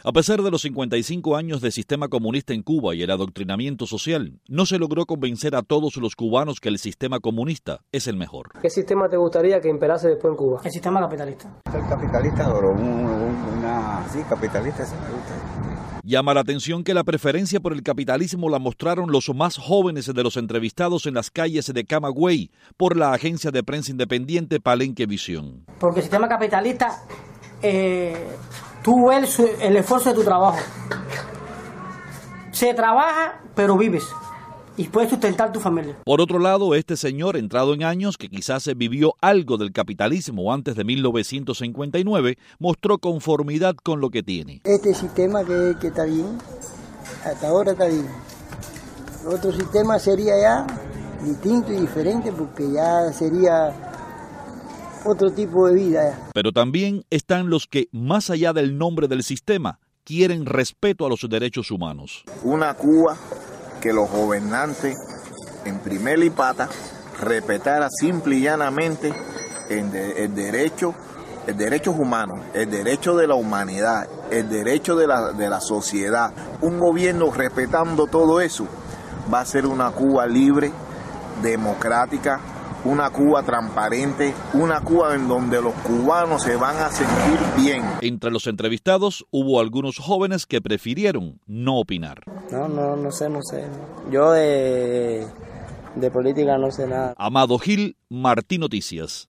A pesar de los 55 años de sistema comunista en Cuba y el adoctrinamiento social, no se logró convencer a todos los cubanos que el sistema comunista es el mejor. ¿Qué sistema te gustaría que imperase después en Cuba? El sistema capitalista. El capitalista, sí, capitalista sí me gusta. Llama la atención que la preferencia por el capitalismo la mostraron los más jóvenes de los entrevistados en las calles de Camagüey por la agencia de prensa independiente Palenque Visión. Porque el sistema capitalista, tú ves el esfuerzo de tu trabajo. Se trabaja, pero vives. Y puedes sustentar tu familia. Por otro lado, este señor, entrado en años, que quizás vivió algo del capitalismo antes de 1959, mostró conformidad con lo que tiene. Este sistema que está bien, hasta ahora está bien. Otro sistema sería ya distinto y diferente porque ya sería otro tipo de vida. Pero también están los que, más allá del nombre del sistema, quieren respeto a los derechos humanos. Una Cuba que los gobernantes, en primera y pata, respetara simple y llanamente el derechos humanos, el derecho de la humanidad, el derecho de la sociedad. Un gobierno respetando todo eso va a ser una Cuba libre, democrática, una Cuba transparente, una Cuba en donde los cubanos se van a sentir bien. Entre los entrevistados hubo algunos jóvenes que prefirieron no opinar. No sé. Yo de política no sé nada. Amado Gil, Martín Noticias.